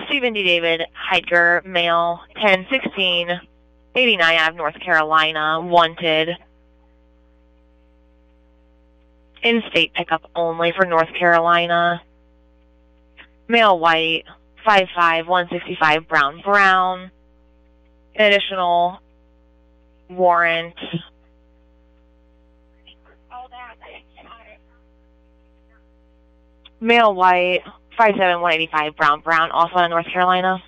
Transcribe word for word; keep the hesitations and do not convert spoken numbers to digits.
Stephen D. David Heidger, male, ten sixteen eighty-nine out of North Carolina, wanted. In-state pickup only for North Carolina. Male, white, five five, one sixty-five, brown, brown. An additional warrant. Male, white, five seven, one eighty-five, brown, brown, also out of North Carolina.